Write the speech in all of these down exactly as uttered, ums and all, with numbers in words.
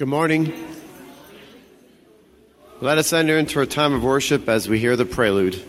Good morning. Let us enter into our time of worship as we hear the prelude.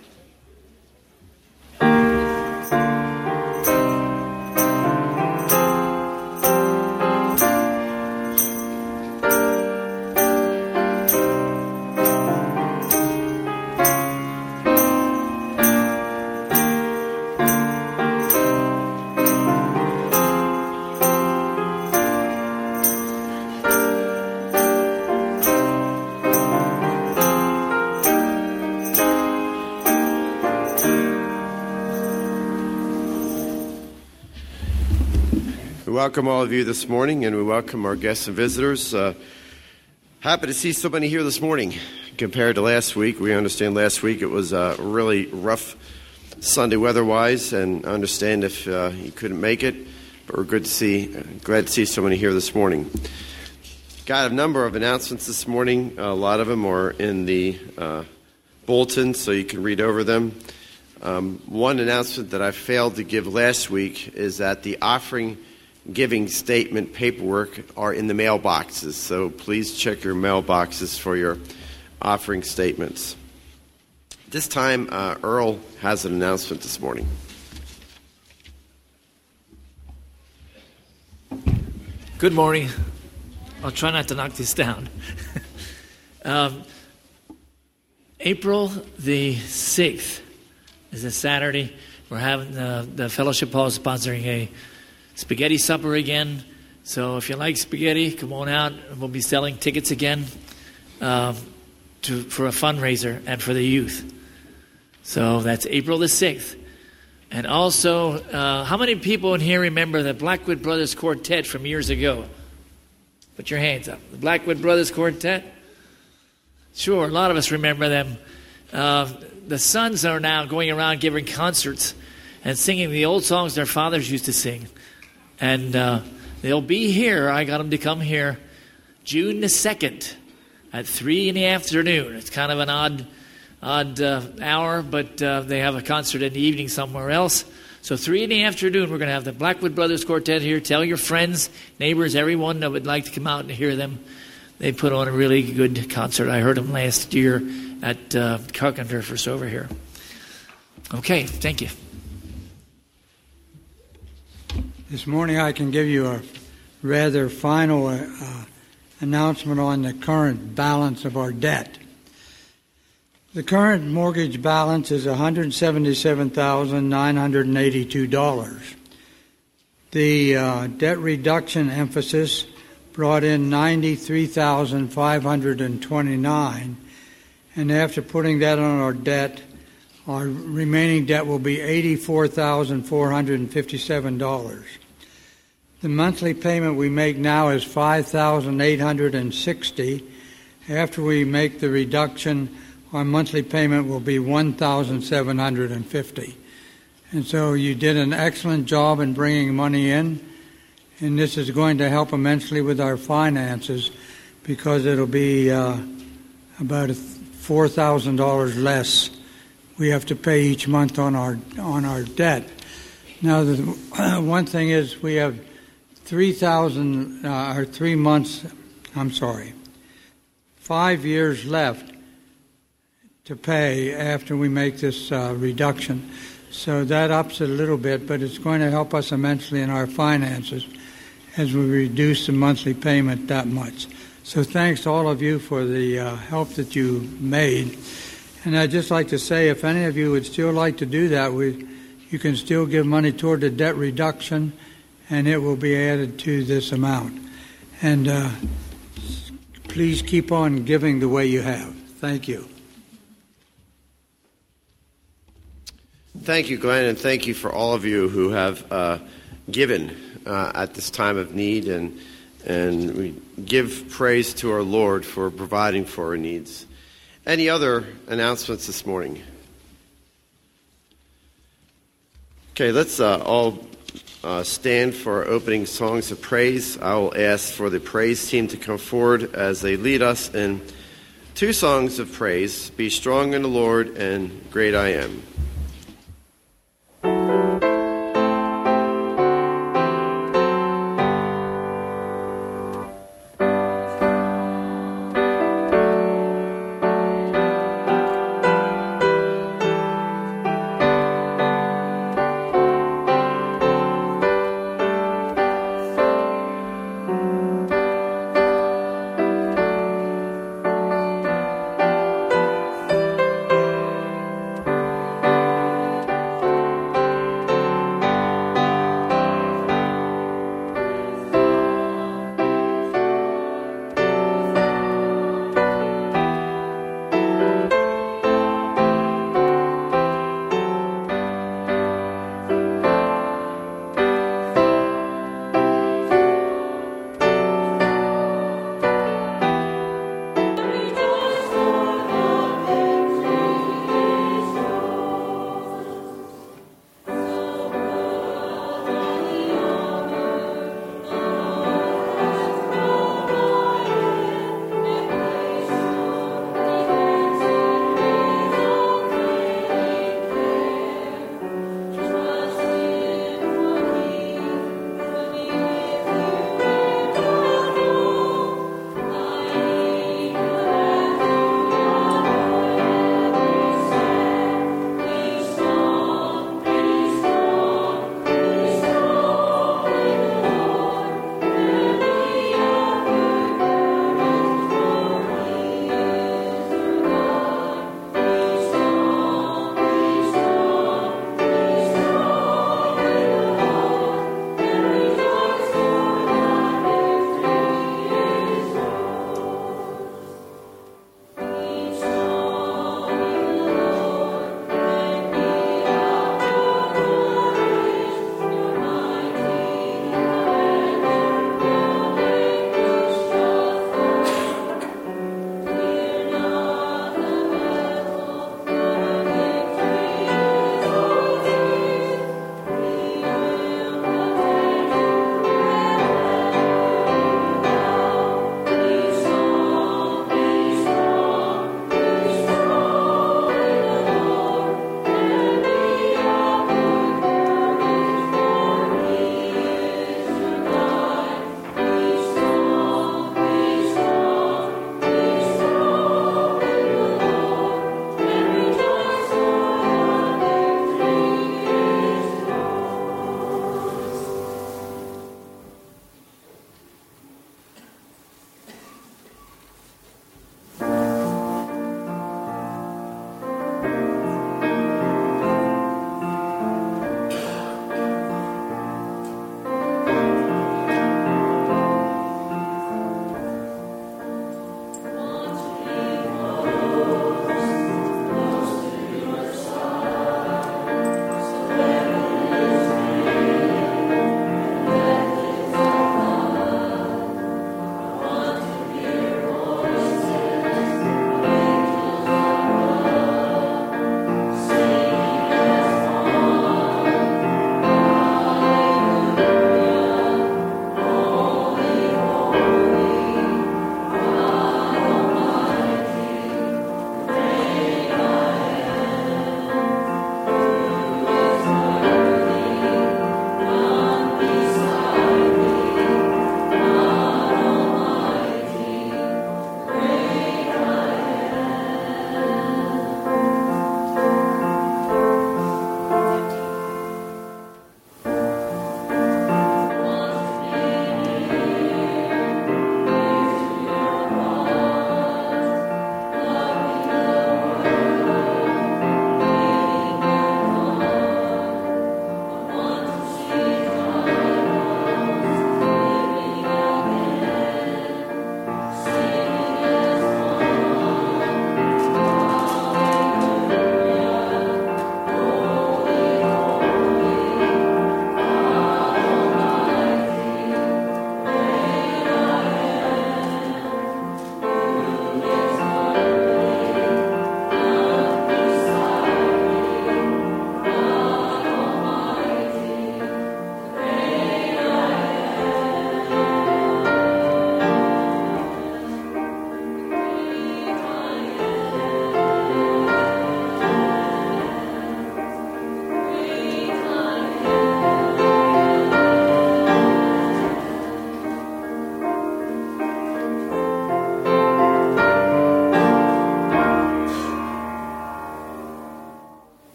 Welcome all of you this morning, and we welcome our guests and visitors. Uh, happy to see so many here this morning compared to last week. We understand last week it was uh, really rough Sunday weather-wise, and understand if uh, you couldn't make it, but we're good to see, uh, glad to see so many here this morning. Got a number of announcements this morning. A lot of them are in the uh, bulletin, so you can read over them. Um, one announcement that I failed to give last week is that the offering giving statement paperwork are in the mailboxes, so please check your mailboxes for your offering statements. This time, uh, Earl has an announcement this morning. Good morning. I'll try not to knock this down. um, April the sixth is a Saturday. We're having uh, the Fellowship Hall sponsoring a spaghetti supper again. So if you like spaghetti, come on out. We'll be selling tickets again um, to, for a fundraiser and for the youth. So that's April the sixth. And also, uh, how many people in here remember the Blackwood Brothers Quartet from years ago? Put your hands up. The Blackwood Brothers Quartet? Sure, a lot of us remember them. Uh, the sons are now going around giving concerts and singing the old songs their fathers used to sing. And uh, they'll be here. I got them to come here June the second at three in the afternoon. It's kind of an odd odd uh, hour, but uh, they have a concert in the evening somewhere else. So three in the afternoon, we're going to have the Blackwood Brothers Quartet here. Tell your friends, neighbors, everyone that would like to come out and hear them. They put on a really good concert. I heard them last year at uh, Carpenter over here. Okay, thank you. This morning I can give you a rather final uh, announcement on the current balance of our debt. The current mortgage balance is one hundred seventy-seven thousand nine hundred eighty-two dollars. The uh, debt reduction emphasis brought in ninety-three thousand five hundred twenty-nine dollars, and after putting that on our debt, our remaining debt will be eighty-four thousand four hundred fifty-seven dollars. The monthly payment we make now is five thousand eight hundred sixty dollars. After we make the reduction, our monthly payment will be one thousand seven hundred fifty dollars. And so you did an excellent job in bringing money in, and this is going to help immensely with our finances because it'll be uh, about four thousand dollars less we have to pay each month on our on our debt. Now, the uh, one thing is we have three thousand uh, or three months. I'm sorry, five years left to pay after we make this uh, reduction. So that ups it a little bit, but it's going to help us immensely in our finances as we reduce the monthly payment that much. So thanks to all of you for the uh, help that you made. And I'd just like to say, if any of you would still like to do that, we, you can still give money toward the debt reduction, and it will be added to this amount. And uh, please keep on giving the way you have. Thank you. Thank you, Glenn, and thank you for all of you who have uh, given uh, at this time of need, and and we give praise to our Lord for providing for our needs. Any other announcements this morning? Okay, let's uh, all uh, stand for our opening songs of praise. I will ask for the praise team to come forward as they lead us in two songs of praise, Be Strong in the Lord and Great I Am.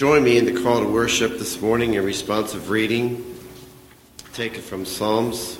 join me in the call to worship this morning in responsive reading, taken from Psalms.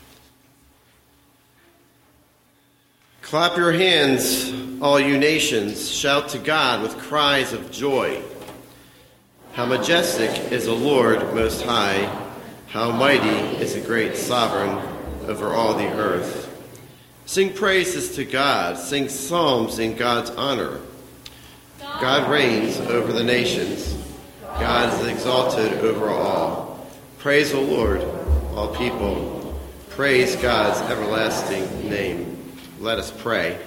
Clap your hands, all you nations. Shout to God with cries of joy. How majestic is the Lord Most High. How mighty is the great sovereign over all the earth. Sing praises to God. Sing psalms in God's honor. God reigns over the nations. God is exalted over all. Praise the Lord, all people. Praise God's everlasting name. Let us pray.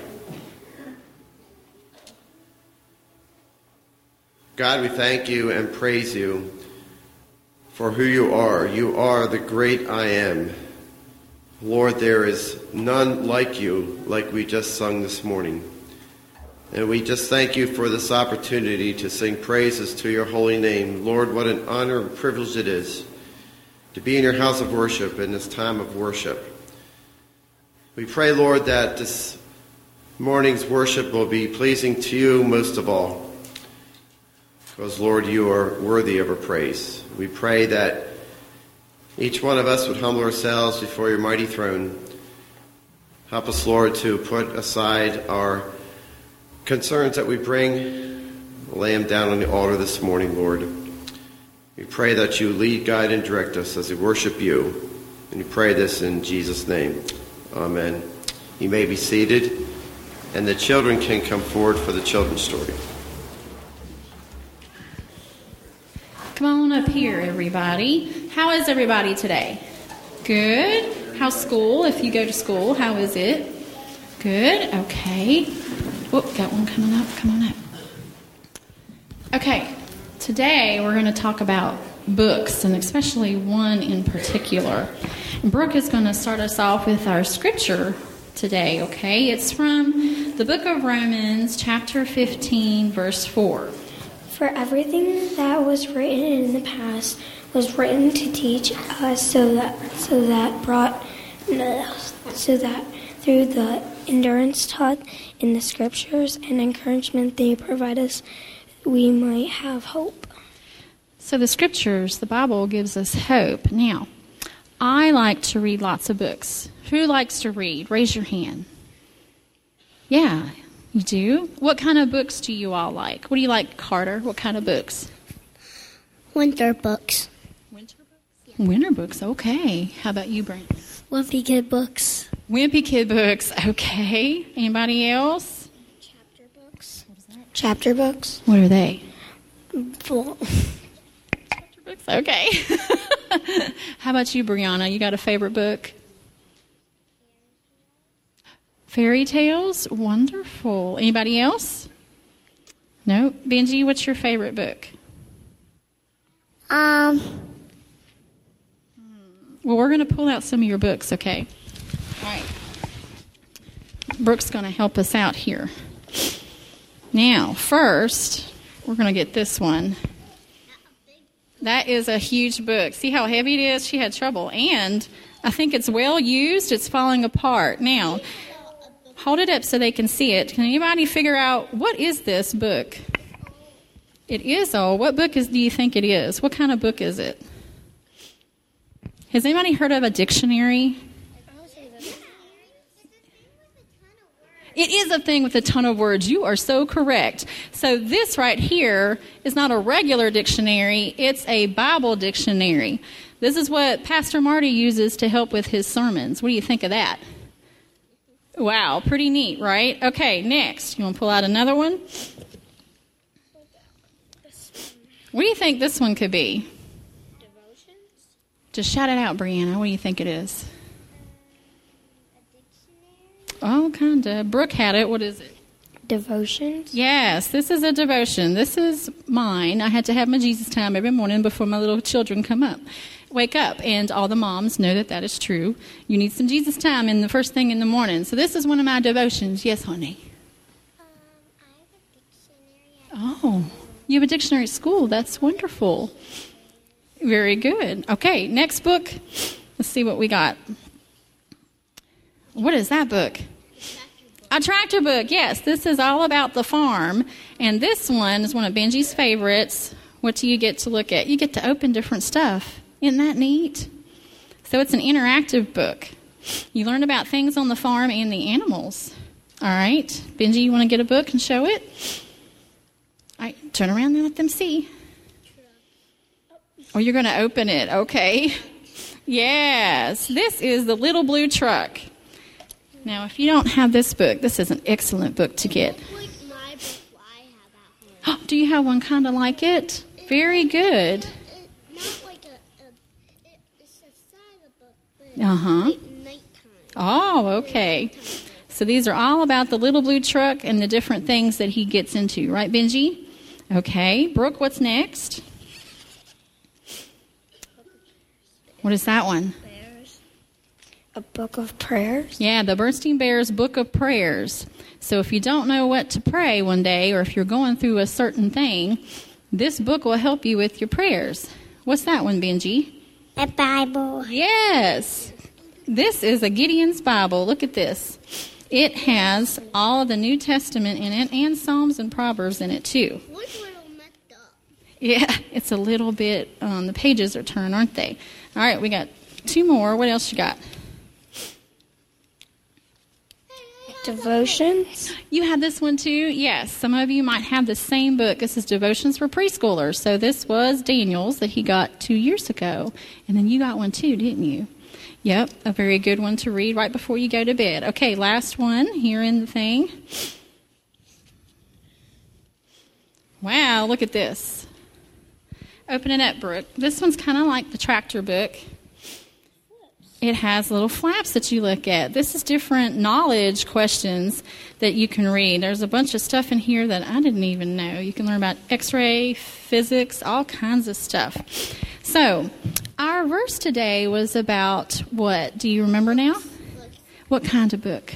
God, we thank you and praise you for who you are. You are the great I am. Lord, there is none like you, like we just sung this morning. And we just thank you for this opportunity to sing praises to your holy name. Lord, what an honor and privilege it is to be in your house of worship in this time of worship. We pray, Lord, that this morning's worship will be pleasing to you most of all. Because, Lord, you are worthy of our praise. We pray that each one of us would humble ourselves before your mighty throne. Help us, Lord, to put aside our concerns that we bring, lay them down on the altar this morning, Lord. We pray that you lead, guide, and direct us as we worship you. And we pray this in Jesus' name. Amen. You may be seated, and the children can come forward for the children's story. Come on up here, everybody. How is everybody today? Good. How's school? If you go to school, how is it? Good. Okay. Whoop, got one coming up. Come on up. Okay. Today we're going to talk about books, and especially one in particular. Brooke is going to start us off with our scripture today, okay? It's from the book of Romans, chapter fifteen, verse four. For everything that was written in the past was written to teach us, so that so that brought so that through the endurance taught in the scriptures and encouragement they provide us, we might have hope. So the scriptures, the Bible, gives us hope. Now, I like to read lots of books. Who likes to read? Raise your hand. Yeah. You do? What kind of books do you all like? What do you like, Carter? What kind of books? Winter books. Winter books? Yeah. Winter books, okay. How about you, Brent? Wimpy Kid books. Wimpy Kid books, okay. Anybody else? Chapter books. What is that? Chapter books. What are they? Well, Chapter books, okay. How about you, Brianna? You got a favorite book? Fairy tales? Wonderful. Anybody else? No? Benji, what's your favorite book? Um. Well, we're going to pull out some of your books, okay? All right. Brooke's going to help us out here. Now, first, we're going to get this one. That is a huge book. See how heavy it is? She had trouble. And I think it's well used. It's falling apart. Now, hold it up so they can see it. Can anybody figure out, what is this book? It is old. What book is? Do you think it is? What kind of book is it? Has anybody heard of a dictionary? It is a thing with a ton of words. You are so correct. So this right here is not a regular dictionary. It's a Bible dictionary. This is what Pastor Marty uses to help with his sermons. What do you think of that? Wow, pretty neat, right? Okay, next. You want to pull out another one? What do you think this one could be? Devotions? Just shout it out, Brianna. What do you think it is? A dictionary? Oh, kind of. Brooke had it. What is it? Devotions? Yes, this is a devotion. This is mine. I had to have my Jesus time every morning before my little children come up. Wake up, and all the moms know that that is true. You need some Jesus time in the first thing in the morning. So this is one of my devotions. Yes, honey. Um, I have a dictionary. Oh, you have a dictionary at school. That's wonderful. Very good. Okay, next book. Let's see what we got. What is that book? A tractor book. Yes, this is all about the farm. And this one is one of Benji's favorites. what do you get to look at? You get to open different stuff. Isn't that neat? So it's an interactive book. You learn about things on the farm and the animals. All right. Benji, you want to get a book and show it? All right, turn around and let them see. Oh, you're going to open it. Okay. Yes. This is the Little Blue Truck. Now, if you don't have this book, this is an excellent book to get. Like my book I have at home. Do you have one kind of like it? Very good. It, not like a, a it, it's a side of book, but Uh-huh. like nighttime. Oh, okay. So these are all about the Little Blue Truck and the different things that he gets into. Right, Benji? Okay. Brooke, what's next? What is that one? A book of prayers. Yeah, the Bernstein Bears Book of Prayers. So if you don't know what to pray one day, or if you're going through a certain thing, this book will help you with your prayers. What's that one, Benji? A Bible. Yes. This is a Gideon's Bible. Look at this. It has all of the New Testament in it and Psalms and Proverbs in it too. What's a little messed up? Yeah, it's a little bit, um, the pages are turned, aren't they? All right, we got two more. What else you got? Devotions. You had this one too? Yes. Some of you might have the same book. This is Devotions for Preschoolers. So this was Daniel's that he got two years ago. And then you got one too, didn't you? Yep, a very good one to read right before you go to bed. Okay, last one here in the thing. Wow, look at this. Open it up, Brooke. This one's kind of like the tractor book. It has little flaps that you look at. This is different knowledge questions that you can read. There's a bunch of stuff in here that I didn't even know. You can learn about X-ray, physics, all kinds of stuff. So, our verse today was about what? Do you remember now? What kind of book?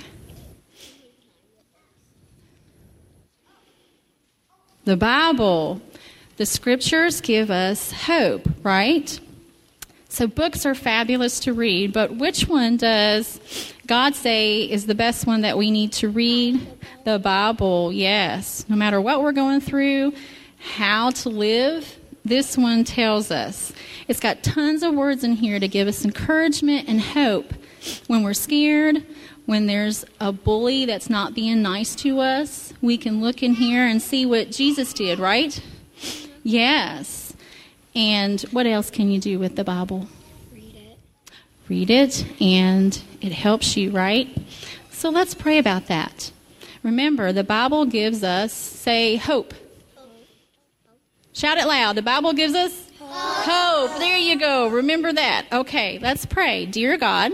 The Bible. The scriptures give us hope, right? So books are fabulous to read, but which one does God say is the best one that we need to read? The Bible, yes. No matter what we're going through, how to live, this one tells us. It's got tons of words in here to give us encouragement and hope when we're scared, when there's a bully that's not being nice to us. We can look in here and see what Jesus did, right? Yes. And what else can you do with the Bible? Read it. Read it, and it helps you, right? So let's pray about that. Remember, the Bible gives us, say, hope. Hope. Shout it loud. The Bible gives us hope. Hope. There you go. Remember that. Okay, let's pray. Dear God,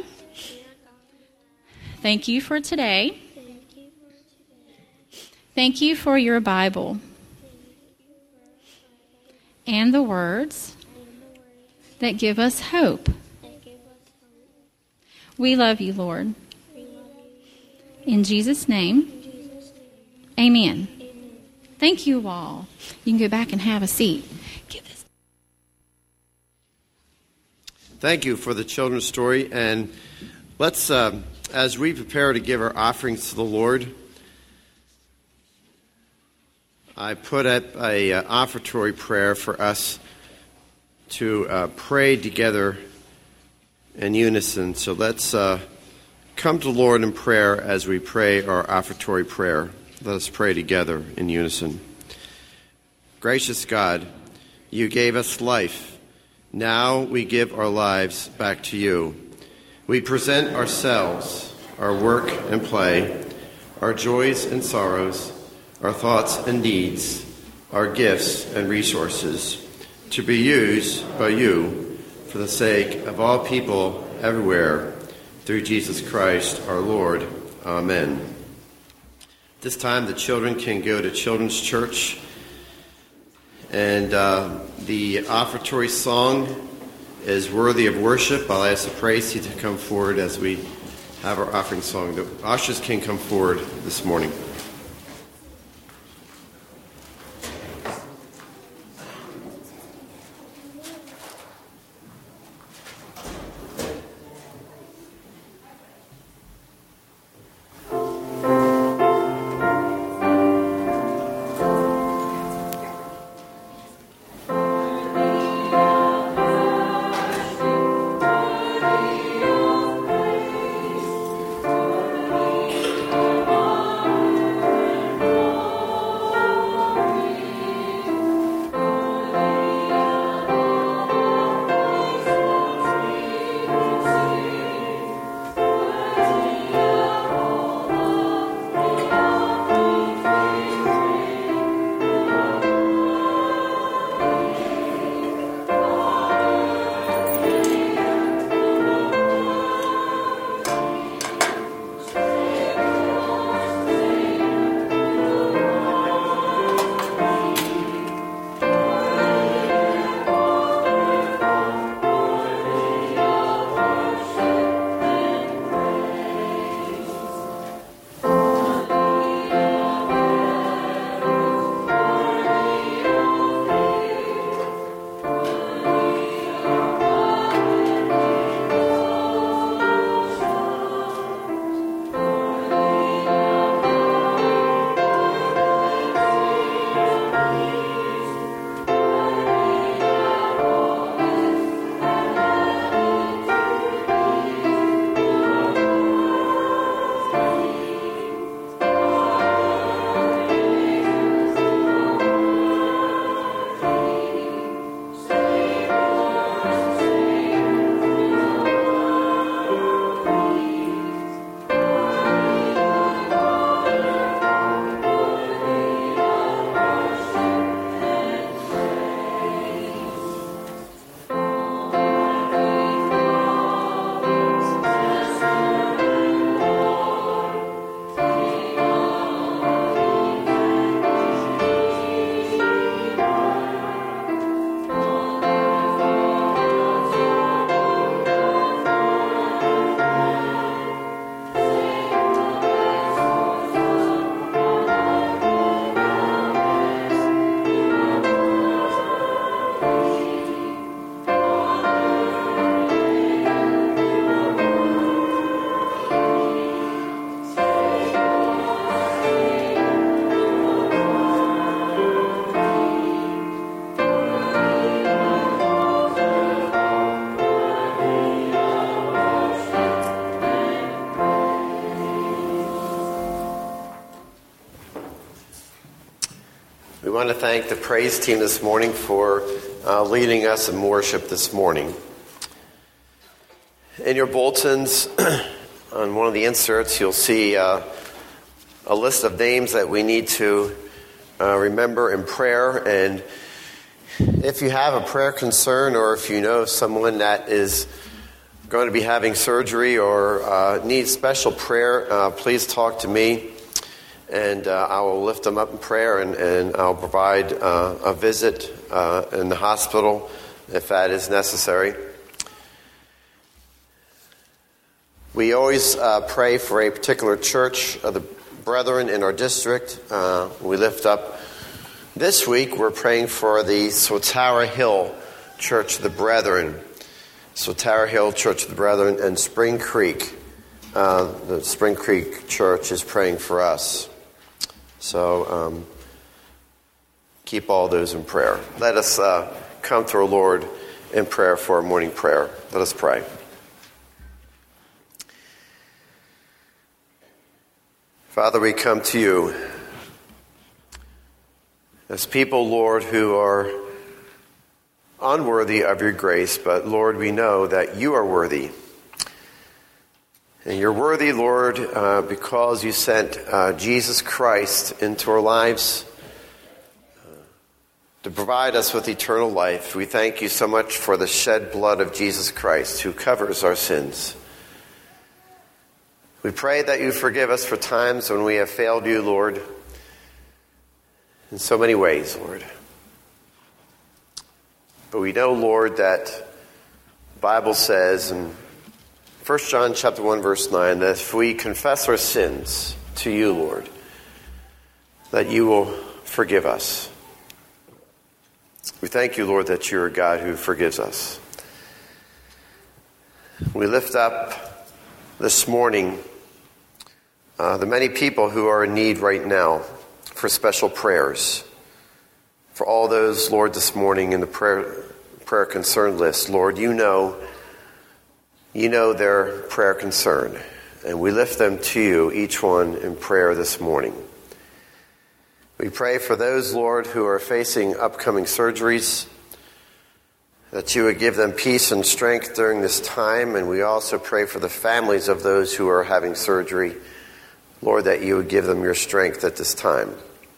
thank you for today. Thank you for your Bible. And the words that give us hope. We love you, Lord. In Jesus' name, amen. Thank you all. You can go back and have a seat. Give this. Thank you for the children's story. And let's, uh, as we prepare to give our offerings to the Lord, I put up a uh, offertory prayer for us to uh, pray together in unison. So let's uh, come to the Lord in prayer as we pray our offertory prayer. Let us pray together in unison. Gracious God, you gave us life. Now we give our lives back to you. We present ourselves, our work and play, our joys and sorrows, our thoughts and deeds, our gifts and resources, to be used by you for the sake of all people everywhere, through Jesus Christ our Lord. Amen. This time the children can go to Children's Church, and uh, the offertory song is Worthy of Worship. I'll ask the praise team to come forward as we have our offering song. The ushers can come forward this morning. want to thank the praise team this morning for uh, leading us in worship this morning. In your bulletins, on one of the inserts, you'll see uh, a list of names that we need to uh, remember in prayer. And if you have a prayer concern, or if you know someone that is going to be having surgery or uh, needs special prayer, uh, please talk to me. And uh, I will lift them up in prayer, and, and I'll provide uh, a visit uh, in the hospital if that is necessary. We always uh, pray for a particular church of the brethren in our district. Uh, we lift up, this week we're praying for the Swatara Hill Church of the Brethren. Swatara Hill Church of the Brethren and Spring Creek. Uh, the Spring Creek Church is praying for us. So um, keep all those in prayer. Let us uh, come to our Lord in prayer for our morning prayer. Let us pray. Father, we come to you as people, Lord, who are unworthy of your grace, but Lord, we know that you are worthy. And you're worthy, Lord, uh, because you sent uh, Jesus Christ into our lives uh, to provide us with eternal life. We thank you so much for the shed blood of Jesus Christ who covers our sins. We pray that you forgive us for times when we have failed you, Lord, in so many ways, Lord. But we know, Lord, that the Bible says in First John chapter one, verse nine, that if we confess our sins to you, Lord, that you will forgive us. We thank you, Lord, that you're a God who forgives us. We lift up this morning uh, the many people who are in need right now for special prayers. For all those, Lord, this morning in the prayer, prayer concern list, Lord, you know You know their prayer concern, and we lift them to you, each one in prayer this morning. We pray for those, Lord, who are facing upcoming surgeries, that you would give them peace and strength during this time, and we also pray for the families of those who are having surgery, Lord, that you would give them your strength at this time.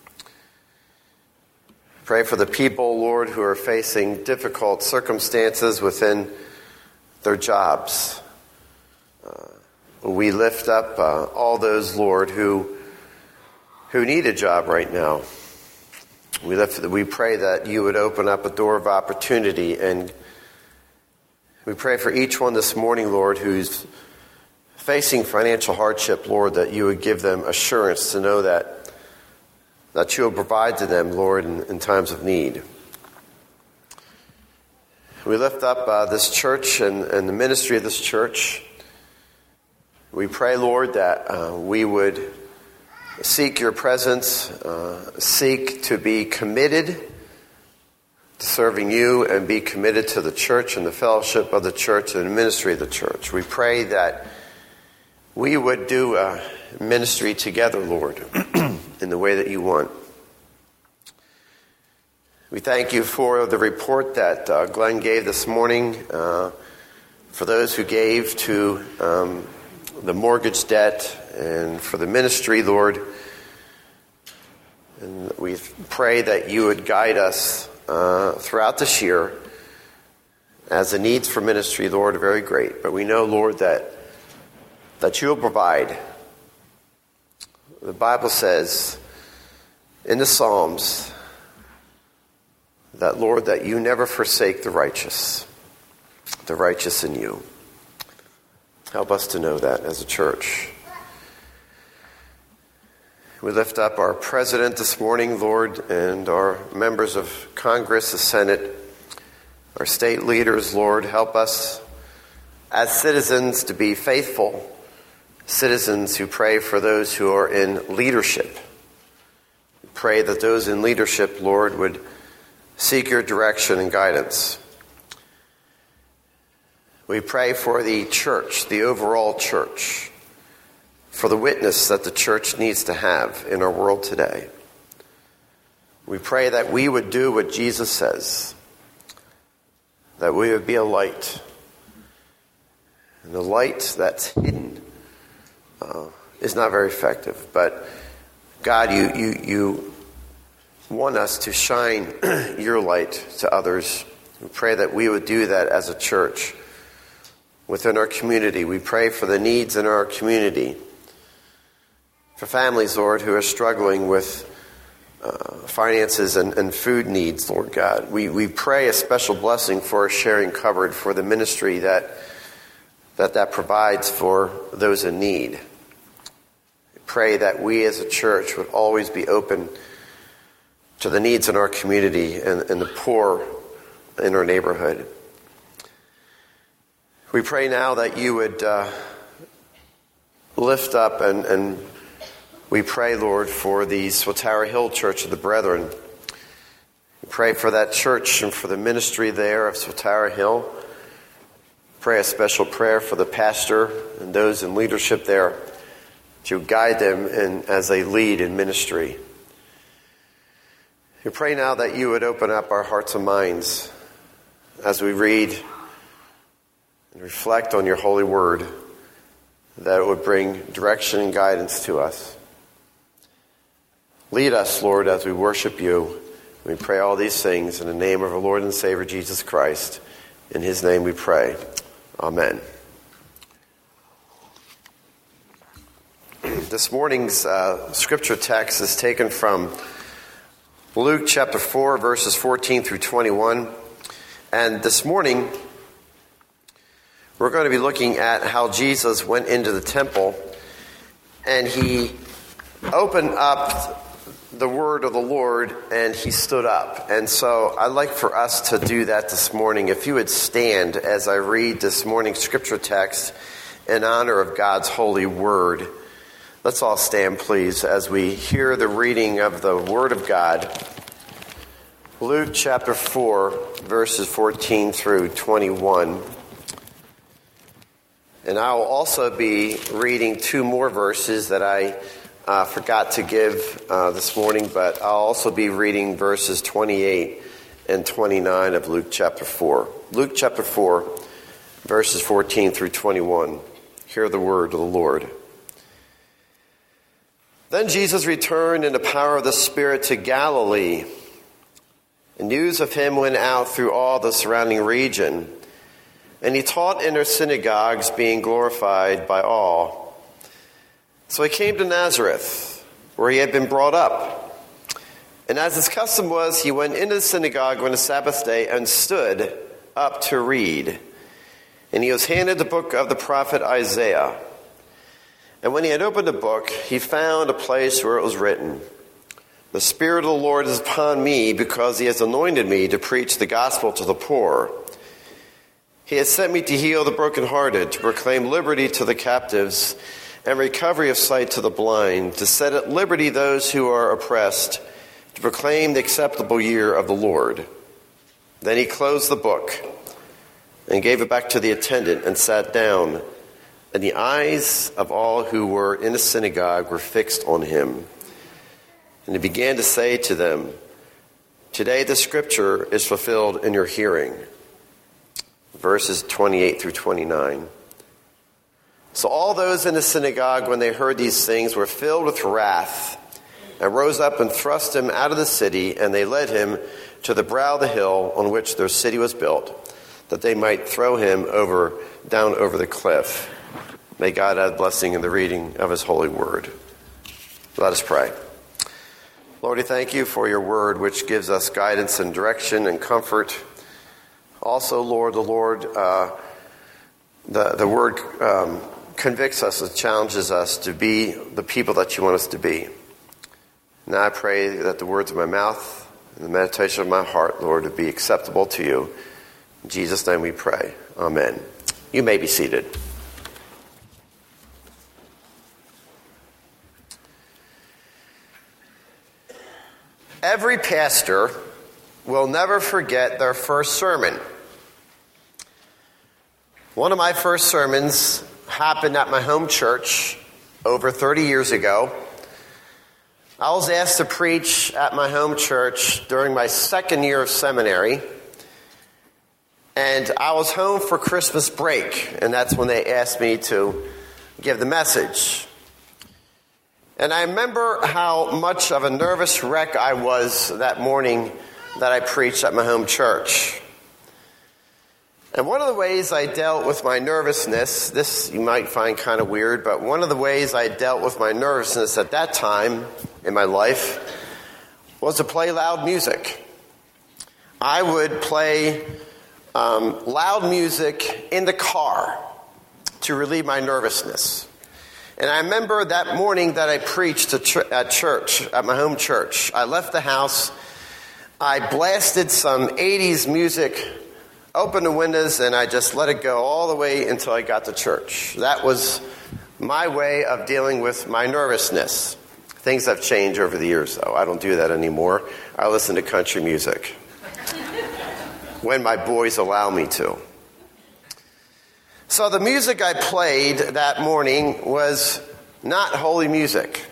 Pray for the people, Lord, who are facing difficult circumstances within their jobs. Uh, we lift up uh, all those, Lord, who who need a job right now. We lift. We pray that you would open up a door of opportunity, and we pray for each one this morning, Lord, who's facing financial hardship, Lord, that you would give them assurance to know that that you will provide to them, Lord, in, in times of need. We lift up uh, this church and, and the ministry of this church. We pray, Lord, that uh, we would seek your presence, uh, seek to be committed to serving you, and be committed to the church and the fellowship of the church and the ministry of the church. We pray that we would do a ministry together, Lord, in the way that you want. We thank you for the report that uh, Glenn gave this morning, uh, for those who gave to um, the mortgage debt and for the ministry, Lord. And we pray that you would guide us uh, throughout this year, as the needs for ministry, Lord, are very great. But we know, Lord, that, that you will provide. The Bible says in the Psalms that, Lord, that you never forsake the righteous, the righteous in you. Help us to know that as a church. We lift up our president this morning, Lord, and our members of Congress, the Senate, our state leaders, Lord. Help us as citizens to be faithful citizens who pray for those who are in leadership. Pray that those in leadership, Lord, would seek your direction and guidance. We pray for the church, the overall church, for the witness that the church needs to have in our world today. We pray that we would do what Jesus says, that we would be a light. And the light that's hidden uh, is not very effective. But God, you, you, you want us to shine your light to others. We pray that we would do that as a church within our community. We pray for the needs in our community. For families, Lord, who are struggling with uh, finances and, and food needs, Lord God. We, we pray a special blessing for Sharing Cupboard, for the ministry that that that provides for those in need. We pray that we as a church would always be open to the needs in our community and, and the poor in our neighborhood. We pray now that you would uh, lift up and, and we pray, Lord, for the Swatara Hill Church of the Brethren. We pray for that church and for the ministry there of Swatara Hill. Pray a special prayer for the pastor and those in leadership there to guide them in, as they lead in ministry. We pray now that you would open up our hearts and minds as we read and reflect on your holy word, that it would bring direction and guidance to us. Lead us, Lord, as we worship you. We pray all these things in the name of our Lord and Savior, Jesus Christ. In his name we pray. Amen. This morning's uh, scripture text is taken from Luke chapter four, verses fourteen through twenty-one. And this morning, we're going to be looking at how Jesus went into the temple and he opened up the word of the Lord and he stood up. And so I'd like for us to do that this morning. If you would stand as I read this morning's scripture text in honor of God's holy word. Let's all stand, please, as we hear the reading of the word of God. Luke chapter four, verses fourteen through twenty-one. And I will also be reading two more verses that I uh, forgot to give uh, this morning, but I'll also be reading verses twenty-eight and twenty-nine of Luke chapter four. Luke chapter four, verses fourteen through twenty-one. Hear the word of the Lord. Then Jesus returned in the power of the Spirit to Galilee, and news of him went out through all the surrounding region. And he taught in their synagogues, being glorified by all. So he came to Nazareth, where he had been brought up. And as his custom was, he went into the synagogue on the Sabbath day and stood up to read. And he was handed the book of the prophet Isaiah. And when he had opened the book, he found a place where it was written, "The Spirit of the Lord is upon me, because he has anointed me to preach the gospel to the poor. He has sent me to heal the brokenhearted, to proclaim liberty to the captives, and recovery of sight to the blind, to set at liberty those who are oppressed, to proclaim the acceptable year of the Lord." Then he closed the book and gave it back to the attendant and sat down. And the eyes of all who were in the synagogue were fixed on him. And he began to say to them, "Today the scripture is fulfilled in your hearing." Verses twenty-eight through twenty-nine. So all those in the synagogue, when they heard these things, were filled with wrath, and rose up and thrust him out of the city, and they led him to the brow of the hill on which their city was built, that they might throw him over down over the cliff. May God add blessing in the reading of his holy word. Let us pray. Lord, we thank you for your word, which gives us guidance and direction and comfort. Also, Lord, the Lord, uh, the, the word um, convicts us and challenges us to be the people that you want us to be. Now I pray that the words of my mouth and the meditation of my heart, Lord, would be acceptable to you. In Jesus' name we pray. Amen. You may be seated. Every pastor will never forget their first sermon. One of my first sermons happened at my home church over thirty years ago. I was asked to preach at my home church during my second year of seminary. And I was home for Christmas break, and that's when they asked me to give the message. And I remember how much of a nervous wreck I was that morning that I preached at my home church. And one of the ways I dealt with my nervousness, this you might find kind of weird, but one of the ways I dealt with my nervousness at that time in my life was to play loud music. I would play um, loud music in the car to relieve my nervousness. And I remember that morning that I preached at church, at my home church. I left the house, I blasted some eighties music, opened the windows, and I just let it go all the way until I got to church. That was my way of dealing with my nervousness. Things have changed over the years, though. I don't do that anymore. I listen to country music when my boys allow me to. So the music I played that morning was not holy music.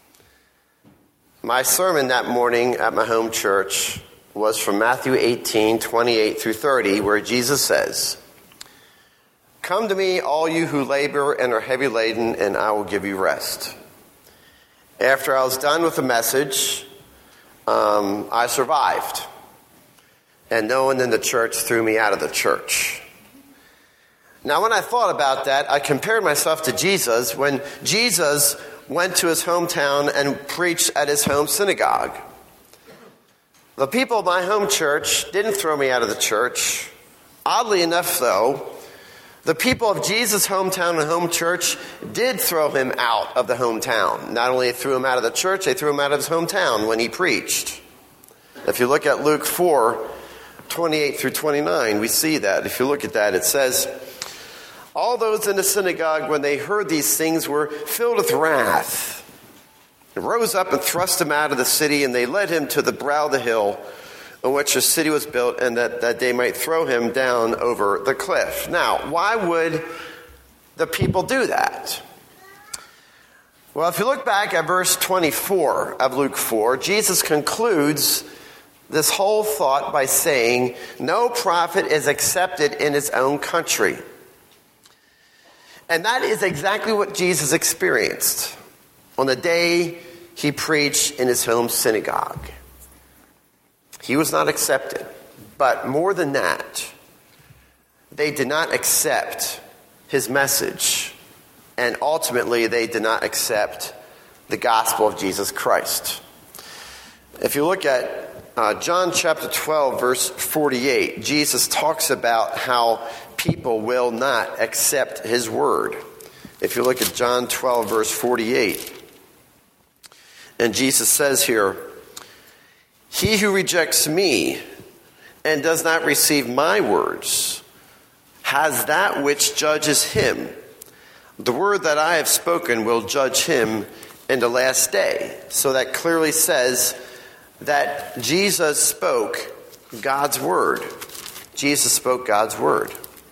My sermon that morning at my home church was from Matthew eighteen, twenty-eight through thirty, where Jesus says, "Come to me, all you who labor and are heavy laden, and I will give you rest." After I was done with the message, um, I survived. And no one in the church threw me out of the church. Now, when I thought about that, I compared myself to Jesus when Jesus went to his hometown and preached at his home synagogue. The people of my home church didn't throw me out of the church. Oddly enough, though, the people of Jesus' hometown and home church did throw him out of the hometown. Not only threw him out of the church, they threw him out of his hometown when he preached. If you look at Luke four, twenty-eight through twenty-nine, we see that. If you look at that, it says, "All those in the synagogue, when they heard these things, were filled with wrath, and rose up and thrust him out of the city, and they led him to the brow of the hill on which the city was built, and that, that they might throw him down over the cliff." Now, why would the people do that? Well, if you look back at verse twenty-four of Luke four, Jesus concludes this whole thought by saying, "No prophet is accepted in his own country." And that is exactly what Jesus experienced on the day he preached in his home synagogue. He was not accepted. But more than that, they did not accept his message. And ultimately, they did not accept the gospel of Jesus Christ. If you look at uh, John chapter twelve, verse forty-eight, Jesus talks about how people will not accept his word. If you look at John twelve, verse forty-eight, and Jesus says here, "He who rejects me and does not receive my words has that which judges him. The word that I have spoken will judge him in the last day." So that clearly says that Jesus spoke God's word. Jesus spoke God's word.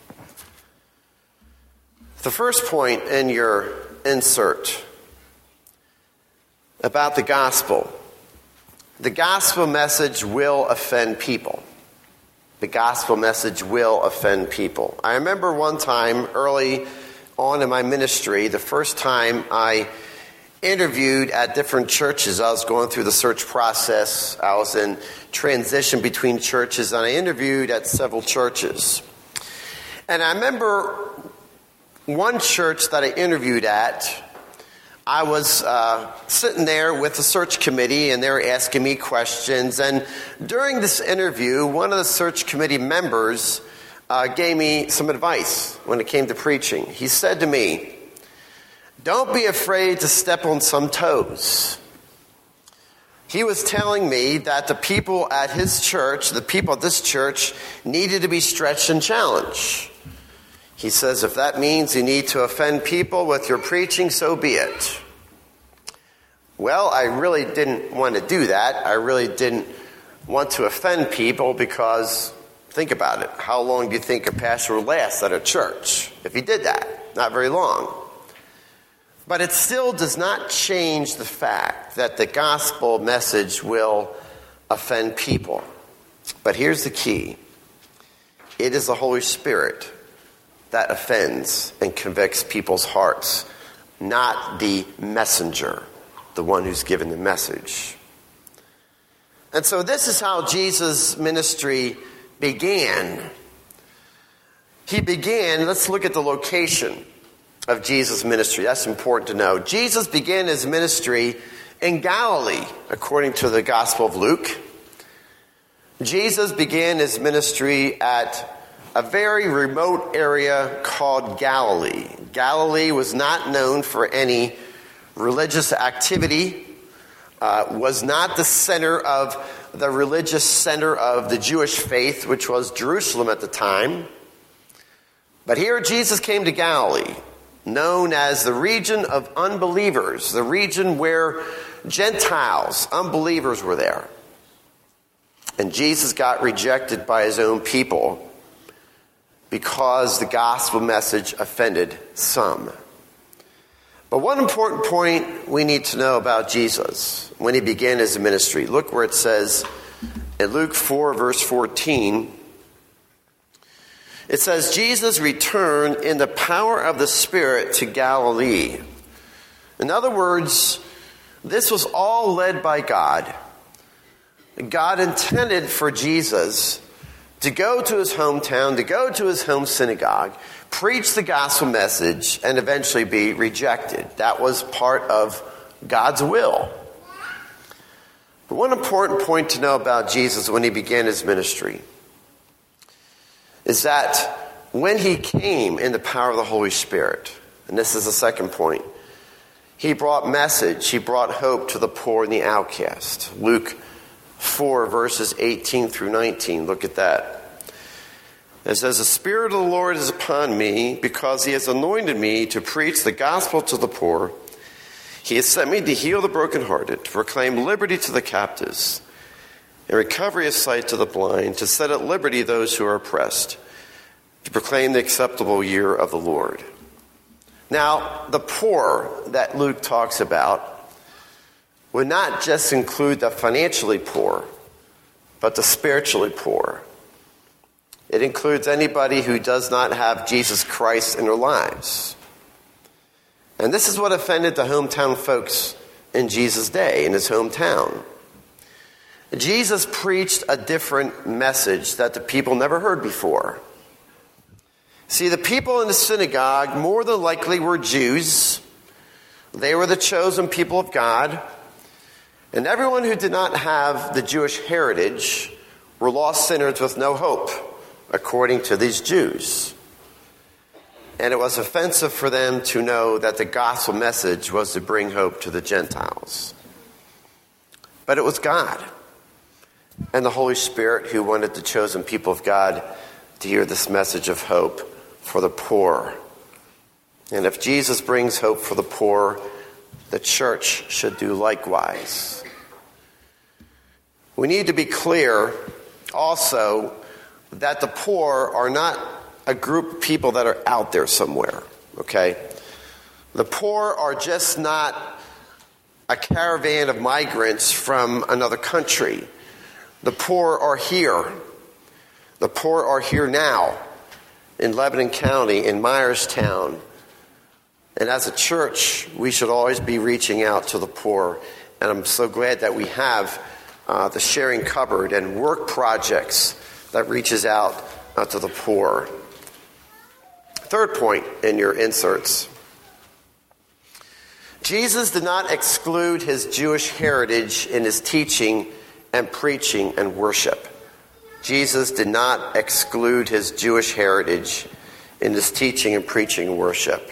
The first point in your insert about the gospel. The gospel message will offend people. The gospel message will offend people. I remember one time early on in my ministry, the first time I interviewed at different churches. I was going through the search process. I was in transition between churches, and I interviewed at several churches. And I remember one church that I interviewed at, I was uh, sitting there with the search committee, and they were asking me questions. And during this interview, one of the search committee members uh, gave me some advice when it came to preaching. He said to me, "Don't be afraid to step on some toes." He was telling me that the people at his church, the people at this church, needed to be stretched and challenged. He says, if that means you need to offend people with your preaching, so be it. Well, I really didn't want to do that. I really didn't want to offend people because, think about it, how long do you think a pastor will last at a church if he did that? Not very long. But it still does not change the fact that the gospel message will offend people. But here's the key. It is the Holy Spirit that offends and convicts people's hearts, not the messenger, the one who's given the message. And so this is how Jesus' ministry began. He began, let's look at the location of Jesus' ministry. That's important to know. Jesus began his ministry in Galilee, according to the Gospel of Luke. Jesus began his ministry at a very remote area called Galilee. Galilee was not known for any religious activity, uh, was not the center of the religious center of the Jewish faith, which was Jerusalem at the time. But here Jesus came to Galilee, known as the region of unbelievers, the region where Gentiles, unbelievers were there. And Jesus got rejected by his own people because the gospel message offended some. But one important point we need to know about Jesus when he began his ministry. Look where it says in Luke four, verse fourteen. It says, Jesus returned in the power of the Spirit to Galilee. In other words, this was all led by God. God intended for Jesus to go to his hometown, to go to his home synagogue, preach the gospel message, and eventually be rejected. That was part of God's will. But one important point to know about Jesus when he began his ministry is that when he came in the power of the Holy Spirit, and this is the second point, he brought message, he brought hope to the poor and the outcast. Luke four, verses eighteen through nineteen, look at that. It says, the Spirit of the Lord is upon me because he has anointed me to preach the gospel to the poor. He has sent me to heal the brokenhearted, to proclaim liberty to the captives, and recovery of sight to the blind, to set at liberty those who are oppressed, to proclaim the acceptable year of the Lord. Now, the poor that Luke talks about would not just include the financially poor, but the spiritually poor. It includes anybody who does not have Jesus Christ in their lives. And this is what offended the hometown folks in Jesus' day, in his hometown. Jesus preached a different message that the people never heard before. See, the people in the synagogue more than likely were Jews. They were the chosen people of God. And everyone who did not have the Jewish heritage were lost sinners with no hope, according to these Jews. And it was offensive for them to know that the gospel message was to bring hope to the Gentiles. But it was God and the Holy Spirit who wanted the chosen people of God to hear this message of hope for the poor. And if Jesus brings hope for the poor, the church should do likewise. We need to be clear also that the poor are not a group of people that are out there somewhere, okay? The poor are just not a caravan of migrants from another country. The poor are here. The poor are here now in Lebanon County, in Myerstown. And as a church, we should always be reaching out to the poor. And I'm so glad that we have uh, the Sharing Cupboard and work projects that reaches out uh, to the poor. Third point in your inserts. Jesus did not exclude his Jewish heritage in his teaching and preaching and worship. Jesus did not exclude his Jewish heritage in his teaching and preaching and worship.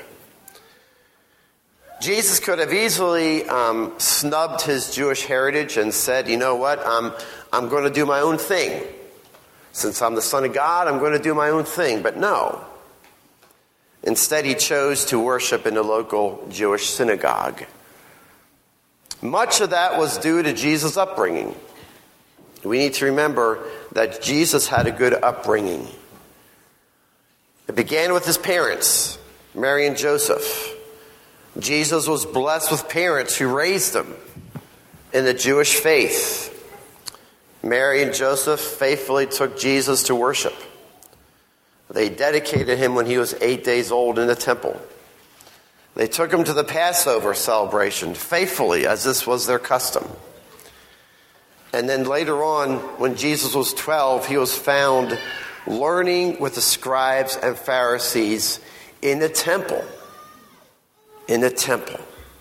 Jesus could have easily um, snubbed his Jewish heritage and said, you know what, I'm, I'm going to do my own thing. Since I'm the Son of God, I'm going to do my own thing. But no. Instead, he chose to worship in the local Jewish synagogue. Much of that was due to Jesus' upbringing. We need to remember that Jesus had a good upbringing. It began with his parents, Mary and Joseph. Jesus was blessed with parents who raised him in the Jewish faith. Mary and Joseph faithfully took Jesus to worship. They dedicated him when he was eight days old in the temple. They took him to the Passover celebration faithfully, as this was their custom. And then later on, when Jesus was twelve, he was found learning with the scribes and Pharisees in the temple. In the temple.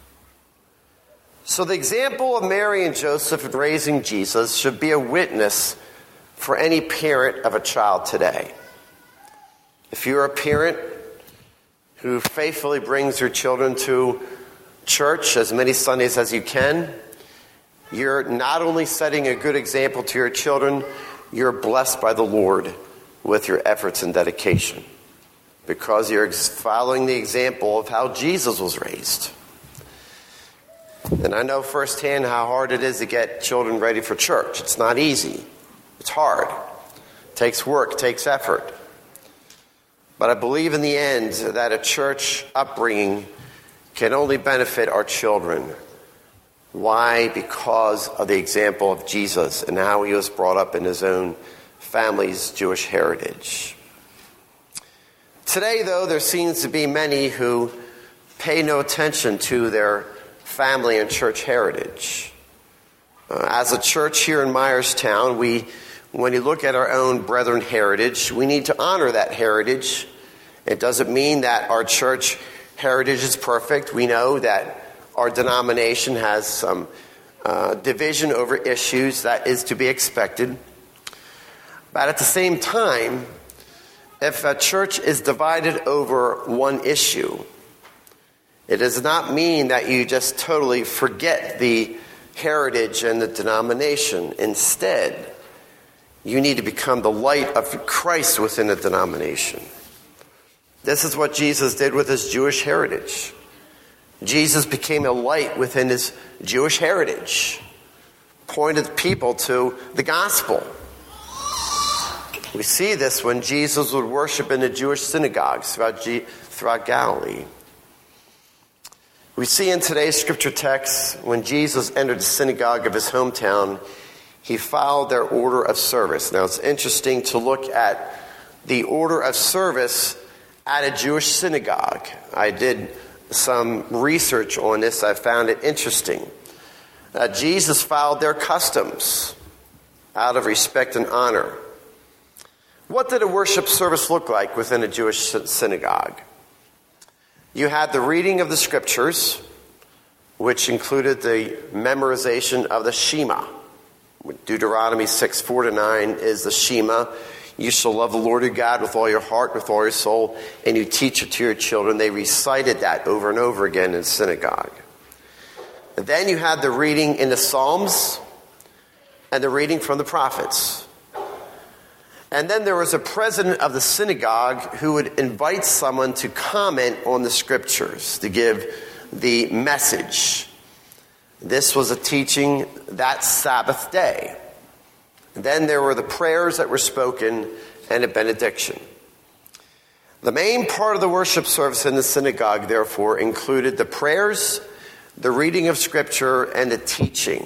So the example of Mary and Joseph in raising Jesus should be a witness for any parent of a child today. If you're a parent who faithfully brings your children to church as many Sundays as you can, you're not only setting a good example to your children, you're blessed by the Lord with your efforts and dedication, because you're following the example of how Jesus was raised. And I know firsthand how hard it is to get children ready for church. It's not easy. It's hard. It takes work, it takes effort. But I believe in the end that a church upbringing can only benefit our children. Why? Because of the example of Jesus and how he was brought up in his own family's Jewish heritage. Today, though, there seems to be many who pay no attention to their family and church heritage. Uh, as a church here in Myerstown, we, when you look at our own brethren heritage, we need to honor that heritage. It doesn't mean that our church heritage is perfect. We know that our denomination has some uh, division over issues that is to be expected. But at the same time, if a church is divided over one issue, it does not mean that you just totally forget the heritage and the denomination. Instead, you need to become the light of Christ within the denomination. This is what Jesus did with his Jewish heritage. Jesus became a light within his Jewish heritage, pointed people to the gospel. We see this when Jesus would worship in the Jewish synagogues throughout, G- throughout Galilee. We see in today's scripture text, when Jesus entered the synagogue of his hometown, he followed their order of service. Now, it's interesting to look at the order of service at a Jewish synagogue. I did some research on this. I found it interesting. Uh, Jesus followed their customs out of respect and honor. What did a worship service look like within a Jewish synagogue? You had the reading of the scriptures, which included the memorization of the Shema. Deuteronomy six, four to nine is the Shema. You shall love the Lord your God with all your heart, with all your soul, and you teach it to your children. They recited that over and over again in synagogue. And then you had the reading in the Psalms and the reading from the prophets. And then there was a president of the synagogue who would invite someone to comment on the scriptures, to give the message. This was a teaching that Sabbath day. Then there were the prayers that were spoken and a benediction. The main part of the worship service in the synagogue, therefore, included the prayers, the reading of scripture, and the teaching.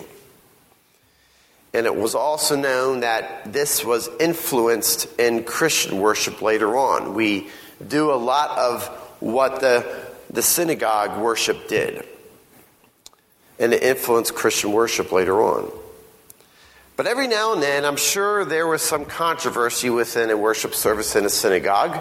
And it was also known that this was influenced in Christian worship later on. We do a lot of what the, the synagogue worship did. And it influenced Christian worship later on. But every now and then, I'm sure there was some controversy within a worship service in a synagogue.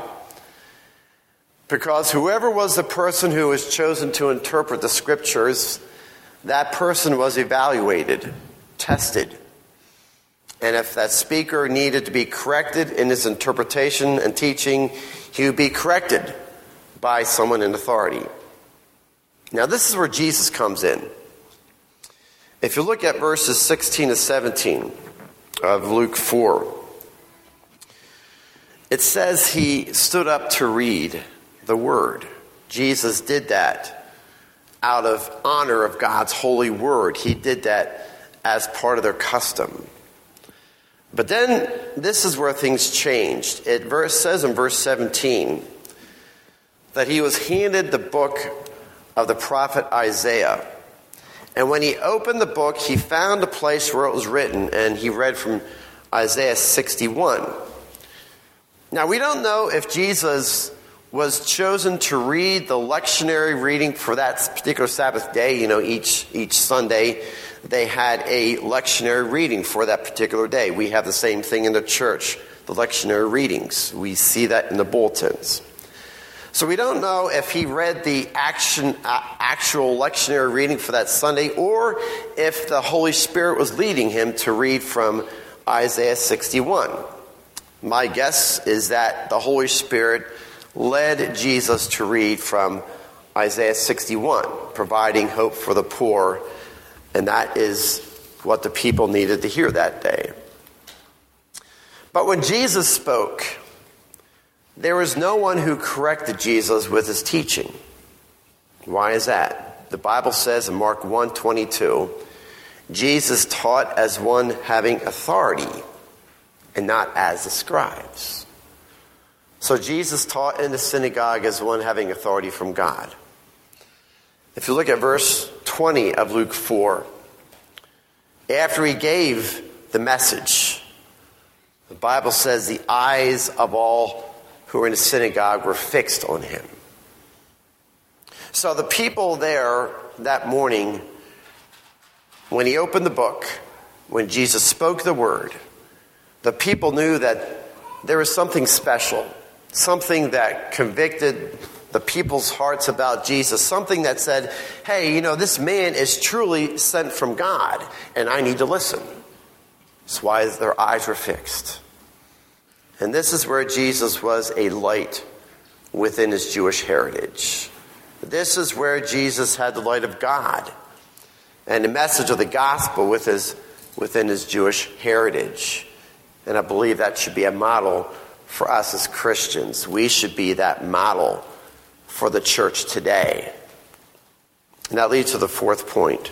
Because whoever was the person who was chosen to interpret the scriptures, that person was evaluated, tested. And if that speaker needed to be corrected in his interpretation and teaching, he would be corrected by someone in authority. Now, this is where Jesus comes in. If you look at verses sixteen to seventeen of Luke four, it says he stood up to read the word. Jesus did that out of honor of God's holy word. He did that as part of their custom. But then this is where things changed. It verse says in verse seventeen that he was handed the book of the prophet Isaiah. And when he opened the book, he found a place where it was written, and he read from Isaiah sixty-one. Now, we don't know if Jesus was chosen to read the lectionary reading for that particular Sabbath day. You know, each each Sunday they had a lectionary reading for that particular day. We have the same thing in the church, the lectionary readings. We see that in the bulletins. So we don't know if he read the action, uh, actual lectionary reading for that Sunday, or if the Holy Spirit was leading him to read from Isaiah sixty-one. My guess is that the Holy Spirit led Jesus to read from Isaiah sixty-one, providing hope for the poor, and that is what the people needed to hear that day. But when Jesus spoke, there was no one who corrected Jesus with his teaching. Why is that? The Bible says in Mark one twenty-two, Jesus taught as one having authority and not as the scribes. So Jesus taught in the synagogue as one having authority from God. If you look at verse twenty of Luke four, after he gave the message, the Bible says the eyes of all who were in the synagogue were fixed on him. So the people there that morning, when he opened the book, when Jesus spoke the word, the people knew that there was something special, something that convicted the people's hearts about Jesus, something that said, hey, you know, this man is truly sent from God, and I need to listen. That's why their eyes were fixed. And this is where Jesus was a light within his Jewish heritage. This is where Jesus had the light of God and the message of the gospel with his, within his Jewish heritage. And I believe that should be a model for us as Christians. We should be that model for the church today. And that leads to the fourth point.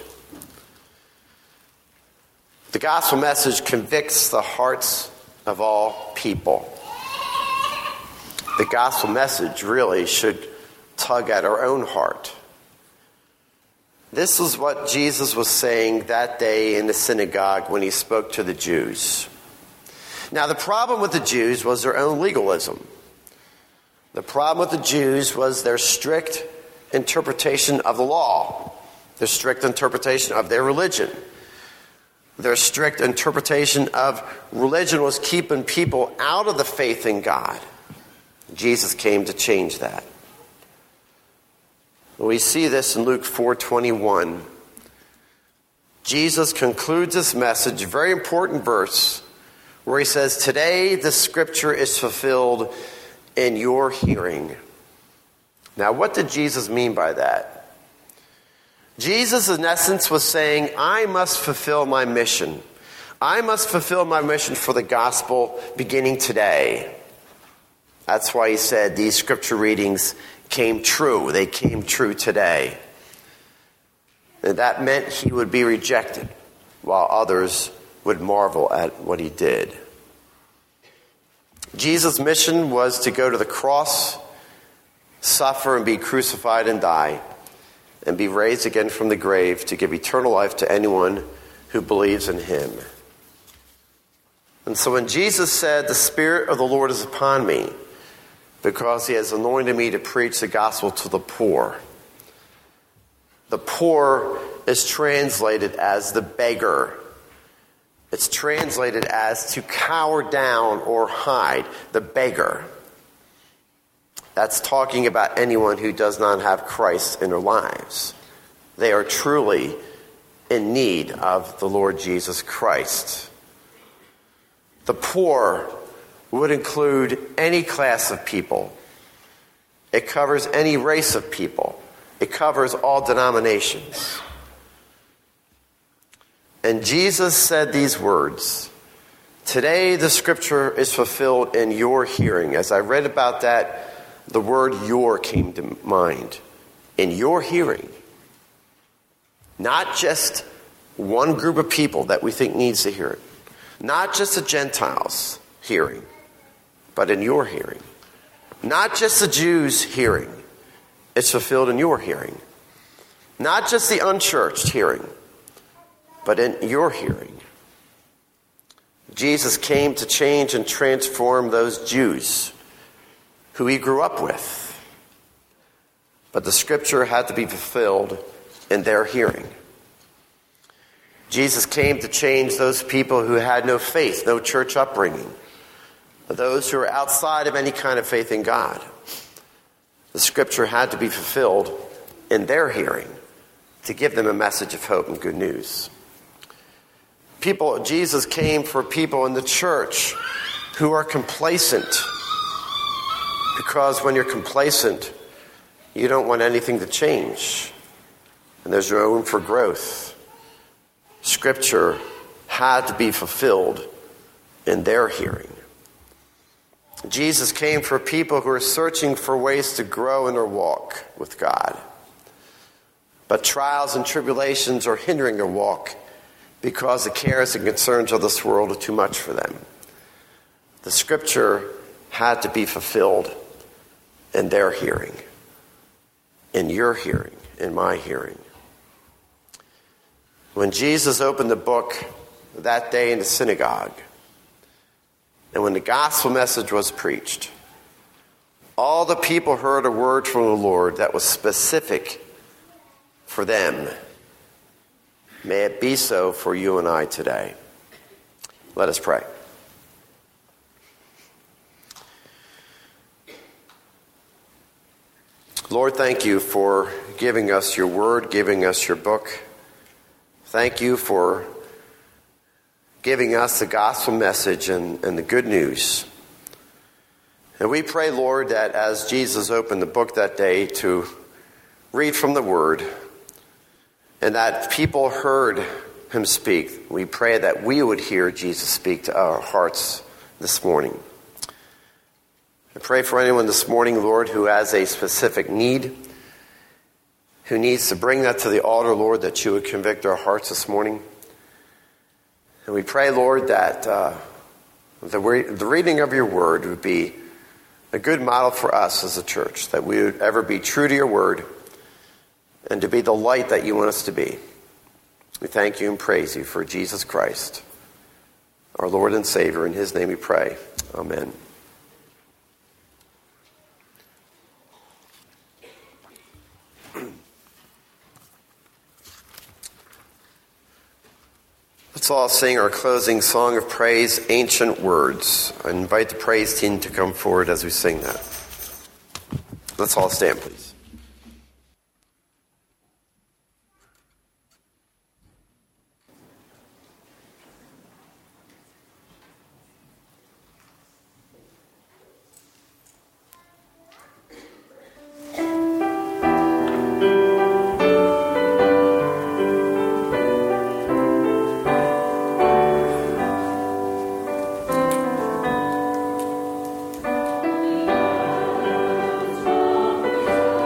The gospel message convicts the hearts of all people. The gospel message really should tug at our own heart. This is what Jesus was saying that day in the synagogue when he spoke to the Jews. Now, the problem with the Jews was their own legalism. The problem with the Jews was their strict interpretation of the law, their strict interpretation of their religion. Their strict interpretation of religion was keeping people out of the faith in God. Jesus came to change that. We see this in Luke four twenty-one. Jesus concludes this message, a very important verse, where he says, today the scripture is fulfilled in your hearing. Now, what did Jesus mean by that? Jesus, in essence, was saying, I must fulfill my mission. I must fulfill my mission for the gospel beginning today. That's why he said these scripture readings came true. They came true today. And that meant he would be rejected, while others would marvel at what he did. Jesus' mission was to go to the cross, suffer and be crucified and die, and be raised again from the grave to give eternal life to anyone who believes in him. And so when Jesus said, the Spirit of the Lord is upon me, because he has anointed me to preach the gospel to the poor. The poor is translated as the beggar. It's translated as to cower down or hide, the beggar. That's talking about anyone who does not have Christ in their lives. They are truly in need of the Lord Jesus Christ. The poor would include any class of people. It covers any race of people. It covers all denominations. And Jesus said these words, today the scripture is fulfilled in your hearing. As I read about that, the word your came to mind. In your hearing. Not just one group of people that we think needs to hear it. Not just the Gentiles hearing, but in your hearing. Not just the Jews hearing. It's fulfilled in your hearing. Not just the unchurched hearing, but in your hearing. Jesus came to change and transform those Jews who he grew up with. But the scripture had to be fulfilled in their hearing. Jesus came to change those people who had no faith, no church upbringing, those who are outside of any kind of faith in God. The scripture had to be fulfilled in their hearing to give them a message of hope and good news. People, Jesus came for people in the church who are complacent. Because when you're complacent, you don't want anything to change. And there's no room for growth. Scripture had to be fulfilled in their hearing. Jesus came for people who are searching for ways to grow in their walk with God. But trials and tribulations are hindering their walk because the cares and concerns of this world are too much for them. The scripture had to be fulfilled in their hearing, in your hearing, in my hearing. When Jesus opened the book that day in the synagogue, and when the gospel message was preached, all the people heard a word from the Lord that was specific for them. May it be so for you and I today. Let us pray. Lord, thank you for giving us your word, giving us your book. Thank you for giving us the gospel message and, and the good news. And we pray, Lord, that as Jesus opened the book that day to read from the word, and that people heard him speak, we pray that we would hear Jesus speak to our hearts this morning. I pray for anyone this morning, Lord, who has a specific need, who needs to bring that to the altar, Lord, that you would convict our hearts this morning. And we pray, Lord, that uh, the, re- the reading of your word would be a good model for us as a church, that we would ever be true to your word and to be the light that you want us to be. We thank you and praise you for Jesus Christ, our Lord and Savior. In his name we pray. Amen. Let's all sing our closing song of praise, Ancient Words. I invite the praise team to come forward as we sing that. Let's all stand, please. Thank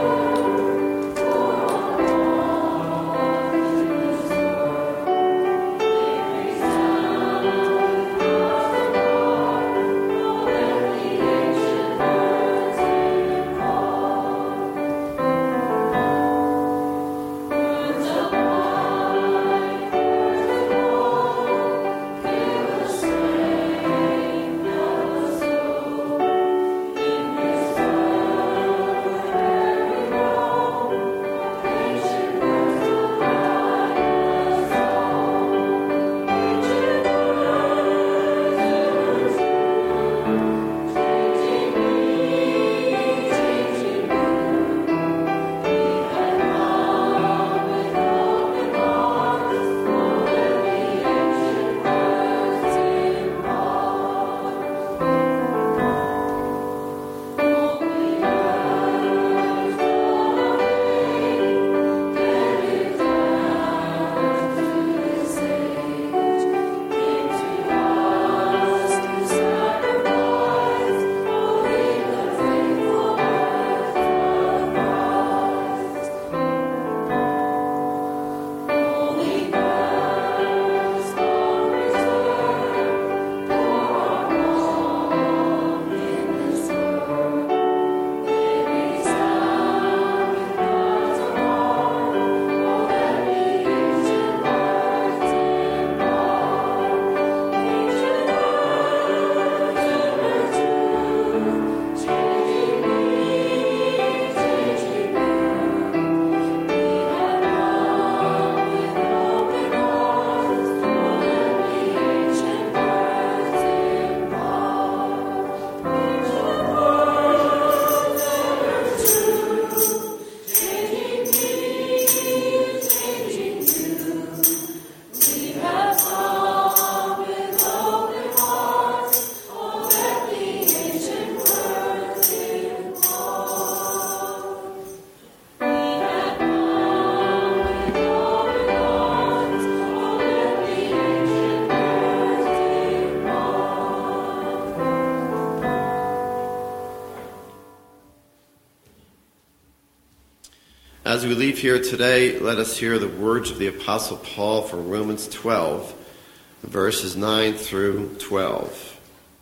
As we leave here today, let us hear the words of the Apostle Paul from Romans twelve, verses nine through twelve.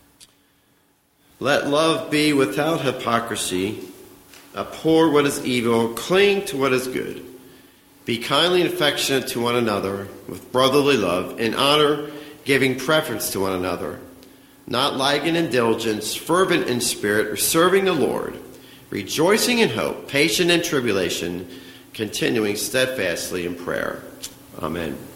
Let love be without hypocrisy. Abhor what is evil, cling to what is good. Be kindly and affectionate to one another with brotherly love, in honor, giving preference to one another. Not lacking in diligence, fervent in spirit, serving the Lord, rejoicing in hope, patient in tribulation, continuing steadfastly in prayer. Amen.